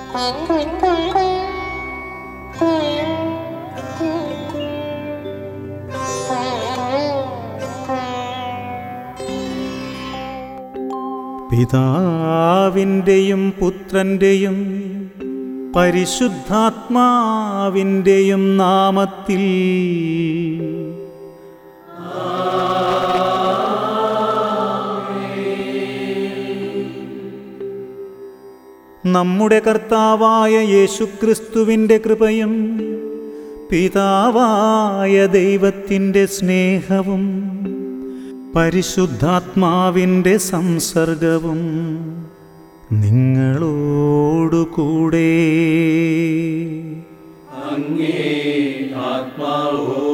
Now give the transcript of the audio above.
പിതാവിൻ്റെയും പുത്രൻ്റെയും പരിശുദ്ധാത്മാവിൻ്റെയും നാമത്തിൽ നമ്മുടെ കർത്താവായ യേശുക്രിസ്തുവിൻ്റെ കൃപയും പിതാവായ ദൈവത്തിൻ്റെ സ്നേഹവും പരിശുദ്ധാത്മാവിൻ്റെ സംസർഗവും നിങ്ങളോടുകൂടെ അങ്ങേ ആത്മാവോ